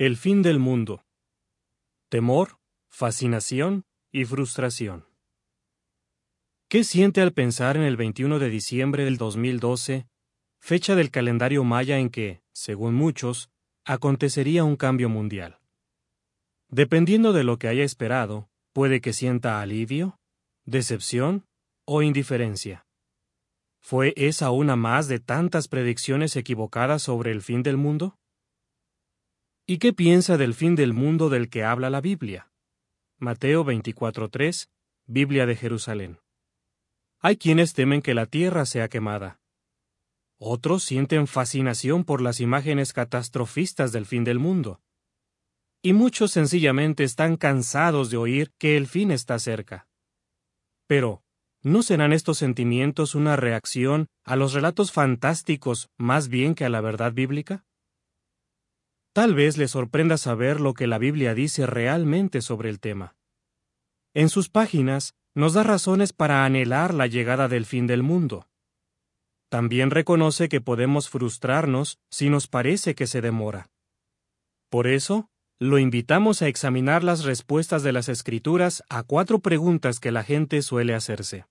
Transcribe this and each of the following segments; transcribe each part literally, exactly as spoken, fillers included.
El fin del mundo. Temor, fascinación y frustración. ¿Qué siente al pensar en el veintiuno de diciembre del dos mil doce, fecha del calendario maya en que, según muchos, acontecería un cambio mundial? Dependiendo de lo que haya esperado, puede que sienta alivio, decepción o indiferencia. ¿Fue esa una más de tantas predicciones equivocadas sobre el fin del mundo? ¿Y qué piensa del fin del mundo del que habla la Biblia? Mateo veinticuatro tres, Biblia de Jerusalén. Hay quienes temen que la tierra sea quemada. Otros sienten fascinación por las imágenes catastrofistas del fin del mundo. Y muchos sencillamente están cansados de oír que el fin está cerca. Pero, ¿no serán estos sentimientos una reacción a los relatos fantásticos más bien que a la verdad bíblica? Tal vez les sorprenda saber lo que la Biblia dice realmente sobre el tema. En sus páginas nos da razones para anhelar la llegada del fin del mundo. También reconoce que podemos frustrarnos si nos parece que se demora. Por eso, lo invitamos a examinar las respuestas de las Escrituras a cuatro preguntas que la gente suele hacerse.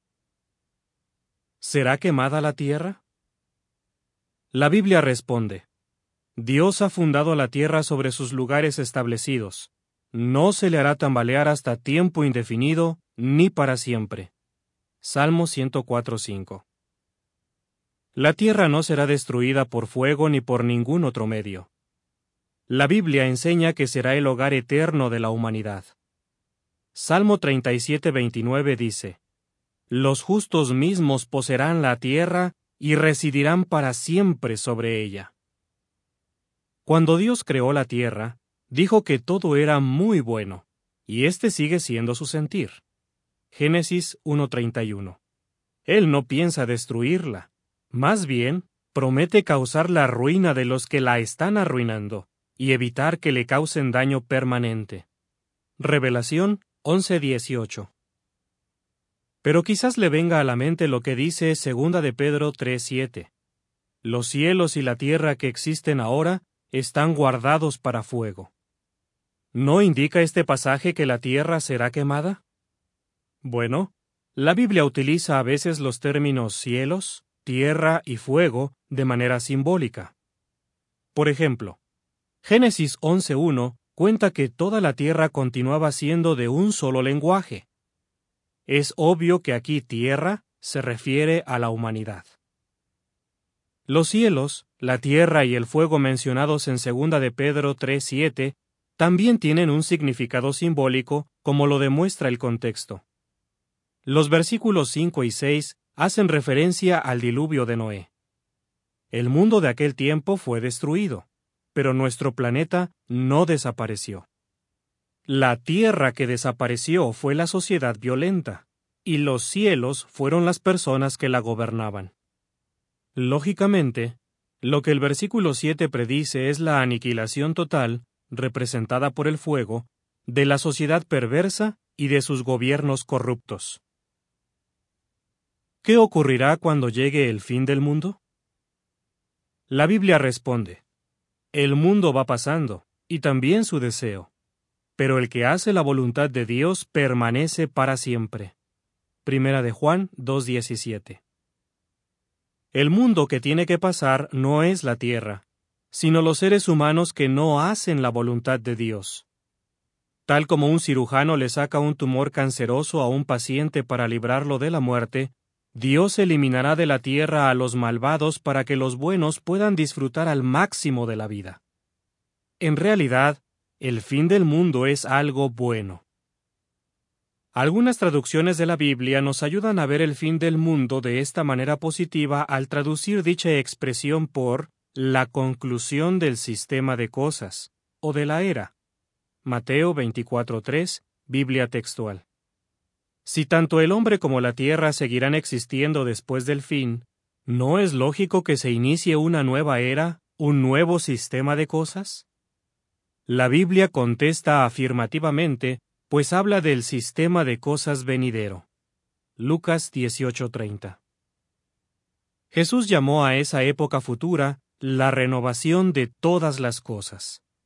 ¿Será quemada la tierra? La Biblia responde: Dios ha fundado la tierra sobre sus lugares establecidos. No se le hará tambalear hasta tiempo indefinido, ni para siempre. Salmo ciento cuatro cinco. La tierra no será destruida por fuego ni por ningún otro medio. La Biblia enseña que será el hogar eterno de la humanidad. Salmo treinta y siete veintinueve dice: Los justos mismos poseerán la tierra y residirán para siempre sobre ella. Cuando Dios creó la tierra, dijo que todo era muy bueno, y este sigue siendo su sentir. Génesis uno treinta y uno. Él no piensa destruirla, más bien, promete causar la ruina de los que la están arruinando, y evitar que le causen daño permanente. Revelación once dieciocho. Pero quizás le venga a la mente lo que dice Segunda de Pedro tres siete. Los cielos y la tierra que existen ahora están guardados para fuego. ¿No indica este pasaje que la tierra será quemada? Bueno, la Biblia utiliza a veces los términos cielos, tierra y fuego de manera simbólica. Por ejemplo, Génesis once uno cuenta que toda la tierra continuaba siendo de un solo lenguaje. Es obvio que aquí tierra se refiere a la humanidad. Los cielos, la tierra y el fuego mencionados en Segunda de Pedro tres siete también tienen un significado simbólico, como lo demuestra el contexto. Los versículos cinco y seis hacen referencia al diluvio de Noé. El mundo de aquel tiempo fue destruido, pero nuestro planeta no desapareció. La tierra que desapareció fue la sociedad violenta, y los cielos fueron las personas que la gobernaban. Lógicamente, lo que el versículo siete predice es la aniquilación total, representada por el fuego, de la sociedad perversa y de sus gobiernos corruptos. ¿Qué ocurrirá cuando llegue el fin del mundo? La Biblia responde: El mundo va pasando, y también su deseo, pero el que hace la voluntad de Dios permanece para siempre. Primera de Juan dos diecisiete. El mundo que tiene que pasar no es la tierra, sino los seres humanos que no hacen la voluntad de Dios. Tal como un cirujano le saca un tumor canceroso a un paciente para librarlo de la muerte, Dios eliminará de la tierra a los malvados para que los buenos puedan disfrutar al máximo de la vida. En realidad, el fin del mundo es algo bueno. Algunas traducciones de la Biblia nos ayudan a ver el fin del mundo de esta manera positiva al traducir dicha expresión por la conclusión del sistema de cosas, o de la era. Mateo veinticuatro tres, Biblia textual. Si tanto el hombre como la tierra seguirán existiendo después del fin, ¿no es lógico que se inicie una nueva era, un nuevo sistema de cosas? La Biblia contesta afirmativamente, pues habla del sistema de cosas venidero. Lucas dieciocho treinta. Jesús llamó a esa época futura la renovación de todas las cosas.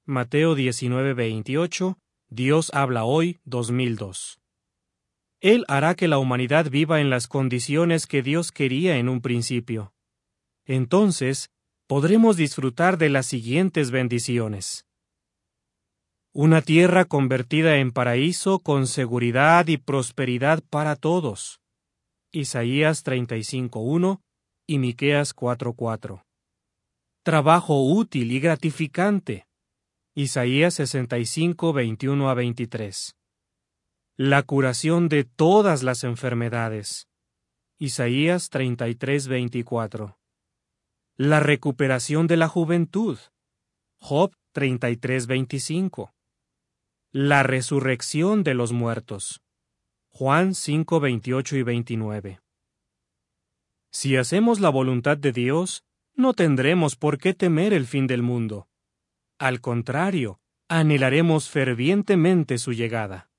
Mateo diecinueve veintiocho, Dios habla hoy, dos mil dos. Él hará que la humanidad viva en las condiciones que Dios quería en un principio. Entonces, podremos disfrutar de las siguientes bendiciones. Una tierra convertida en paraíso con seguridad y prosperidad para todos. Isaías treinta y cinco uno y Miqueas cuatro cuatro. Trabajo útil y gratificante. Isaías sesenta y cinco veintiuno a veintitrés. La curación de todas las enfermedades. Isaías treinta y tres veinticuatro. La recuperación de la juventud. Job treinta y tres veinticinco. La resurrección de los muertos. Juan cinco veintiocho y veintinueve. Si hacemos la voluntad de Dios, no tendremos por qué temer el fin del mundo. Al contrario, anhelaremos fervientemente su llegada.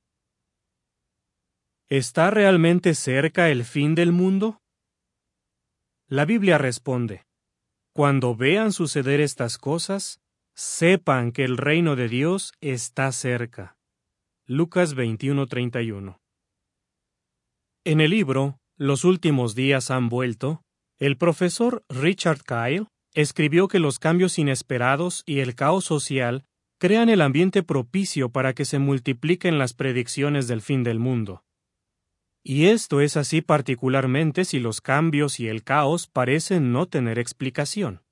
¿Está realmente cerca el fin del mundo? La Biblia responde: cuando vean suceder estas cosas, sepan que el reino de Dios está cerca. Lucas veintiuno treinta y uno. En el libro Los últimos días han vuelto, el profesor Richard Kyle escribió que los cambios inesperados y el caos social crean el ambiente propicio para que se multipliquen las predicciones del fin del mundo. Y esto es así particularmente si los cambios y el caos parecen no tener explicación.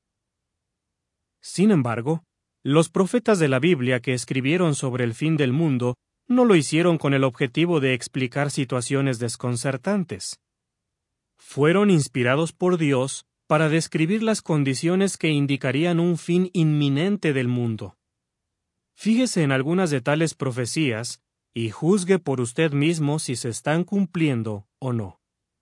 Sin embargo, los profetas de la Biblia que escribieron sobre el fin del mundo no lo hicieron con el objetivo de explicar situaciones desconcertantes. Fueron inspirados por Dios para describir las condiciones que indicarían un fin inminente del mundo. Fíjese en algunas de tales profecías y juzgue por usted mismo si se están cumpliendo o no.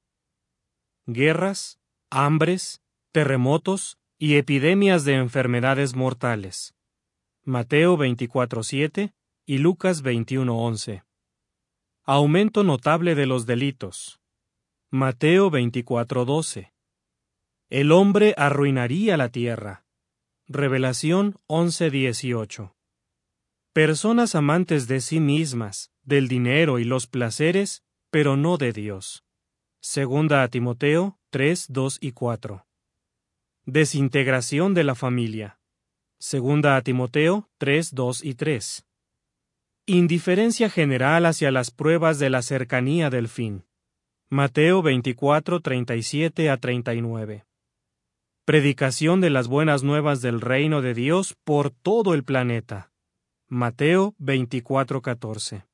Guerras, hambres, terremotos y epidemias de enfermedades mortales. Mateo veinticuatro siete y Lucas veintiuno once. Aumento notable de los delitos. Mateo veinticuatro doce. El hombre arruinaría la tierra. Revelación once dieciocho. Personas amantes de sí mismas, del dinero y los placeres, pero no de Dios. Segunda a Timoteo tres dos y cuatro. Desintegración de la familia. Segunda a Timoteo tres dos y tres. Indiferencia general hacia las pruebas de la cercanía del fin. Mateo veinticuatro treinta y siete a treinta y nueve. Predicación de las buenas nuevas del reino de Dios por todo el planeta. Mateo veinticuatro catorce.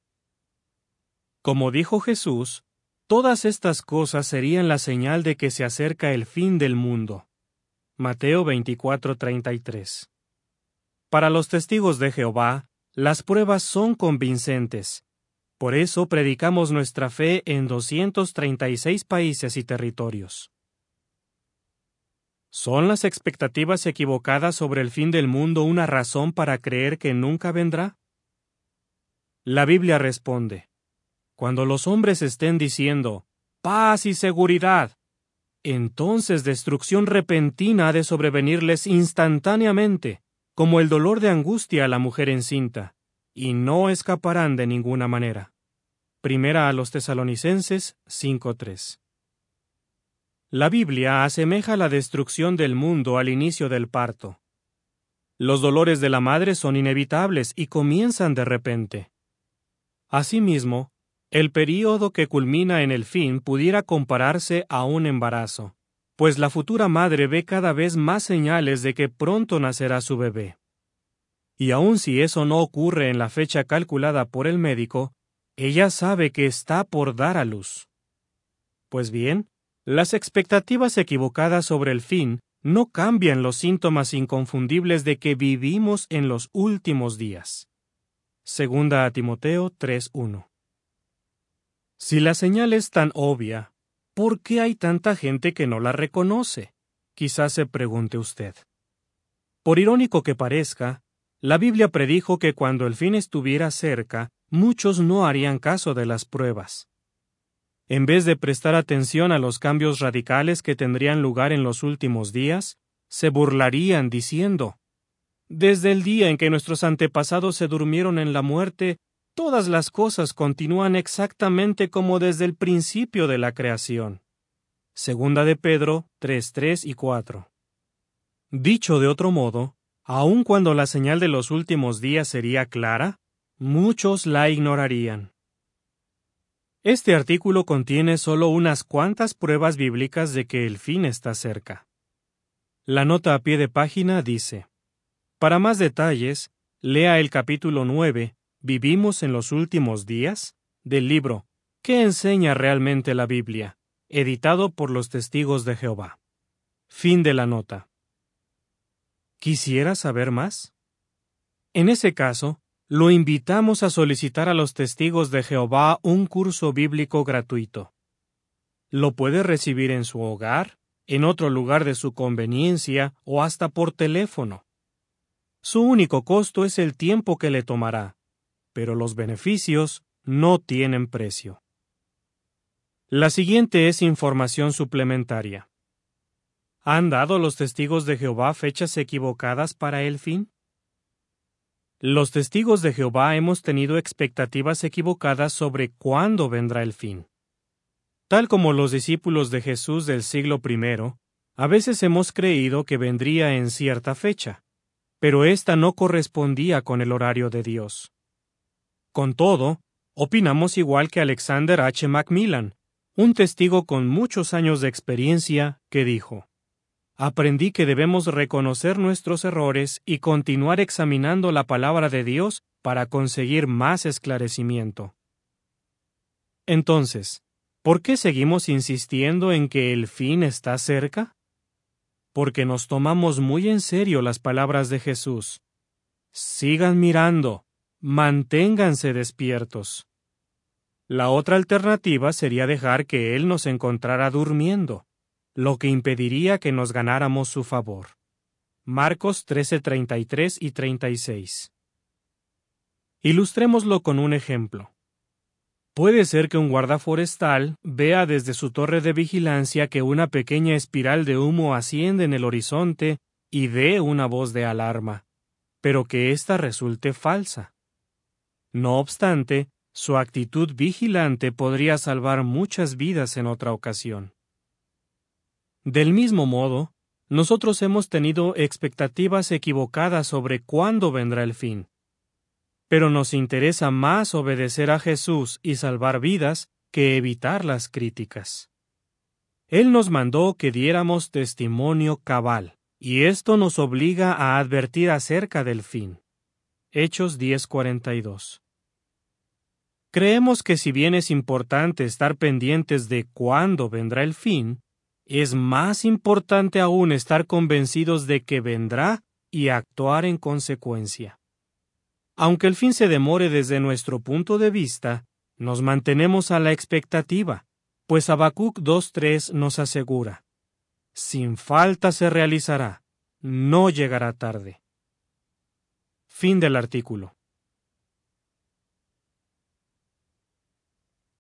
Como dijo Jesús, todas estas cosas serían la señal de que se acerca el fin del mundo. Mateo veinticuatro treinta y tres. Para los testigos de Jehová, las pruebas son convincentes. Por eso predicamos nuestra fe en doscientos treinta y seis países y territorios. ¿Son las expectativas equivocadas sobre el fin del mundo una razón para creer que nunca vendrá? La Biblia responde: cuando los hombres estén diciendo paz y seguridad, entonces destrucción repentina ha de sobrevenirles instantáneamente, como el dolor de angustia a la mujer encinta, y no escaparán de ninguna manera. Primera a los Tesalonicenses cinco tres. La Biblia asemeja la destrucción del mundo al inicio del parto. Los dolores de la madre son inevitables y comienzan de repente. Asimismo, el período que culmina en el fin pudiera compararse a un embarazo, pues la futura madre ve cada vez más señales de que pronto nacerá su bebé. Y aun si eso no ocurre en la fecha calculada por el médico, ella sabe que está por dar a luz. Pues bien, las expectativas equivocadas sobre el fin no cambian los síntomas inconfundibles de que vivimos en los últimos días. Segunda a Timoteo tres uno. Si la señal es tan obvia, ¿por qué hay tanta gente que no la reconoce? Quizás se pregunte usted. Por irónico que parezca, la Biblia predijo que cuando el fin estuviera cerca, muchos no harían caso de las pruebas. En vez de prestar atención a los cambios radicales que tendrían lugar en los últimos días, se burlarían diciendo: Desde el día en que nuestros antepasados se durmieron en la muerte, todas las cosas continúan exactamente como desde el principio de la creación. Segunda de Pedro tres, tres y cuatro. Dicho de otro modo, aun cuando la señal de los últimos días sería clara, muchos la ignorarían. Este artículo contiene solo unas cuantas pruebas bíblicas de que el fin está cerca. La nota a pie de página dice: para más detalles, lea el capítulo nueve, ¿Vivimos en los últimos días?, del libro ¿Qué enseña realmente la Biblia?, editado por los Testigos de Jehová. Fin de la nota. ¿Quisiera saber más? En ese caso, lo invitamos a solicitar a los Testigos de Jehová un curso bíblico gratuito. Lo puede recibir en su hogar, en otro lugar de su conveniencia o hasta por teléfono. Su único costo es el tiempo que le tomará, pero los beneficios no tienen precio. La siguiente es información suplementaria. ¿Han dado los Testigos de Jehová fechas equivocadas para el fin? Los Testigos de Jehová hemos tenido expectativas equivocadas sobre cuándo vendrá el fin. Tal como los discípulos de Jesús del siglo primero, a veces hemos creído que vendría en cierta fecha, pero ésta no correspondía con el horario de Dios. Con todo, opinamos igual que Alexander H. Macmillan, un testigo con muchos años de experiencia, que dijo: aprendí que debemos reconocer nuestros errores y continuar examinando la palabra de Dios para conseguir más esclarecimiento. Entonces, ¿por qué seguimos insistiendo en que el fin está cerca? Porque nos tomamos muy en serio las palabras de Jesús. Sigan mirando, manténganse despiertos. La otra alternativa sería dejar que Él nos encontrara durmiendo, lo que impediría que nos ganáramos su favor. Marcos trece, treinta y tres y treinta y seis. Ilustrémoslo con un ejemplo. Puede ser que un guarda forestal vea desde su torre de vigilancia que una pequeña espiral de humo asciende en el horizonte y dé una voz de alarma, pero que ésta resulte falsa. No obstante, su actitud vigilante podría salvar muchas vidas en otra ocasión. Del mismo modo, nosotros hemos tenido expectativas equivocadas sobre cuándo vendrá el fin. Pero nos interesa más obedecer a Jesús y salvar vidas que evitar las críticas. Él nos mandó que diéramos testimonio cabal, y esto nos obliga a advertir acerca del fin. Hechos diez, cuarenta y dos. Creemos que si bien es importante estar pendientes de cuándo vendrá el fin, es más importante aún estar convencidos de que vendrá y actuar en consecuencia. Aunque el fin se demore desde nuestro punto de vista, nos mantenemos a la expectativa, pues Habacuc dos tres nos asegura: sin falta se realizará, no llegará tarde. Fin del artículo.